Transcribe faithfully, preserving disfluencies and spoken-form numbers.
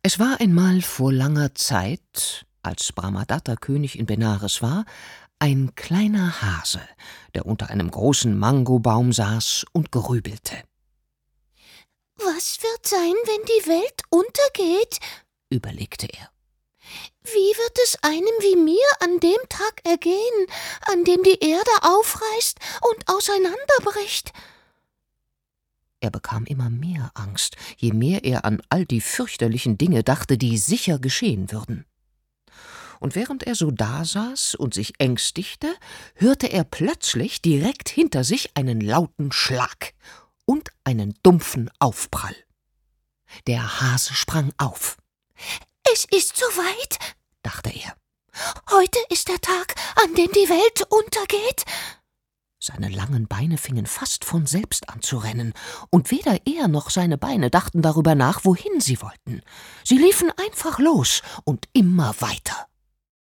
Es war einmal vor langer Zeit, als Brahmadatta König in Benares war, ein kleiner Hase, der unter einem großen Mangobaum saß und grübelte. »Was wird sein, wenn die Welt untergeht?«, überlegte er. »Wie wird es einem wie mir an dem Tag ergehen, an dem die Erde aufreißt und auseinanderbricht?« Er bekam immer mehr Angst, je mehr er an all die fürchterlichen Dinge dachte, die sicher geschehen würden. Und während er so dasaß und sich ängstigte, hörte er plötzlich direkt hinter sich einen lauten Schlag und einen dumpfen Aufprall. Der Hase sprang auf. »Es ist soweit«, dachte er. »Heute ist der Tag, an dem die Welt untergeht.« Seine langen Beine fingen fast von selbst an zu rennen, und weder er noch seine Beine dachten darüber nach, wohin sie wollten. Sie liefen einfach los und immer weiter.